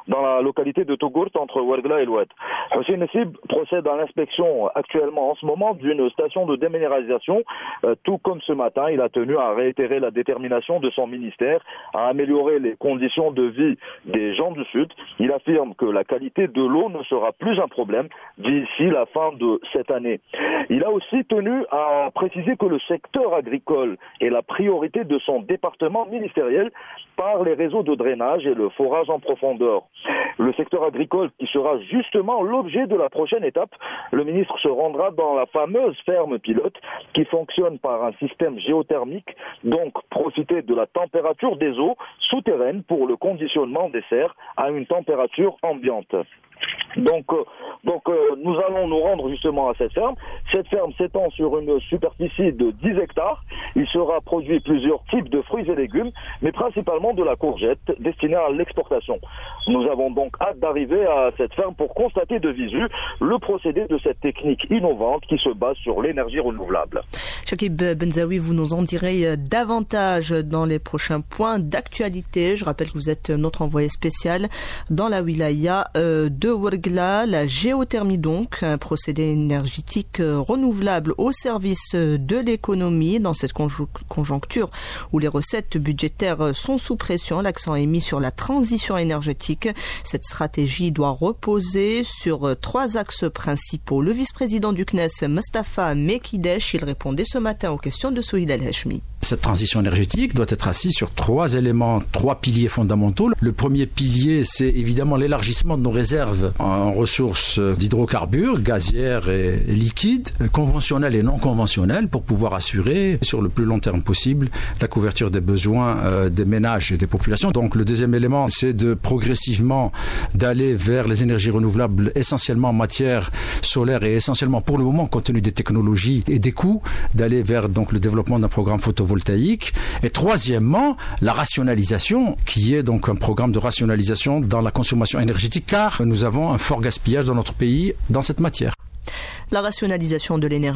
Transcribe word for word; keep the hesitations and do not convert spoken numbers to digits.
dans la localité de Tougourt entre Ouargla et l'Oued. Hossein Nessib procède à l'inspection actuellement en ce moment d'une station de déminéralisation. Euh, tout comme ce matin, il a tenu à réitérer la détermination de son ministère à améliorer les conditions de vie des gens du Sud. Il affirme que la qualité de l'eau ne sera plus un problème d'ici la fin de cette année. Il a aussi tenu à préciser que le secteur agricole est la priorité de son département ministériel par les réseaux de drainage et le forage en profondeur. Le secteur agricole qui sera justement l'objet de la prochaine étape. Le ministre se rendra dans la fameuse ferme pilote qui fonctionne par un système géothermique, donc profiter de la température des eaux souterraines pour le conditionnement des serres à une température ambiante. Donc, euh, donc euh, nous allons nous rendre justement à cette ferme. Cette ferme s'étend sur une superficie de dix hectares. Il sera produit plusieurs types de fruits et légumes, mais principalement de la courgette destinée à l'exportation. Nous avons donc hâte d'arriver à cette ferme pour constater de visu le procédé de cette technique innovante qui se base sur l'énergie renouvelable. Chakib Benzaoui, vous nous en direz davantage dans les prochains points d'actualité. Je rappelle que vous êtes notre envoyé spécial dans la wilaya de Ouargla, la géothermie donc, un procédé énergétique renouvelable au service de l'économie dans cette conjoncture où les recettes budgétaires sont sous pression. L'accent est mis sur la transition énergétique. Cette stratégie doit reposer sur trois axes principaux. Le vice-président du C N E S, Mustafa Mekidesh, il répondait ce matin aux questions de Souhid El-Hachmi. Cette transition énergétique doit être assise sur trois éléments, trois piliers fondamentaux. Le premier pilier, c'est évidemment l'élargissement de nos réserves en ressources d'hydrocarbures, gazières et liquides, conventionnelles et non conventionnelles, pour pouvoir assurer sur le plus long terme possible la couverture des besoins euh, des ménages et des populations. Donc le deuxième élément, c'est de progressivement d'aller vers les énergies renouvelables, essentiellement en matière solaire et essentiellement pour le moment, compte tenu des technologies et des coûts, d'aller vers donc le développement d'un programme photovoltaïque. Et troisièmement, la rationalisation, qui est donc un programme de rationalisation dans la consommation énergétique, car nous avons un fort gaspillage dans notre pays dans cette matière. La rationalisation de l'énergie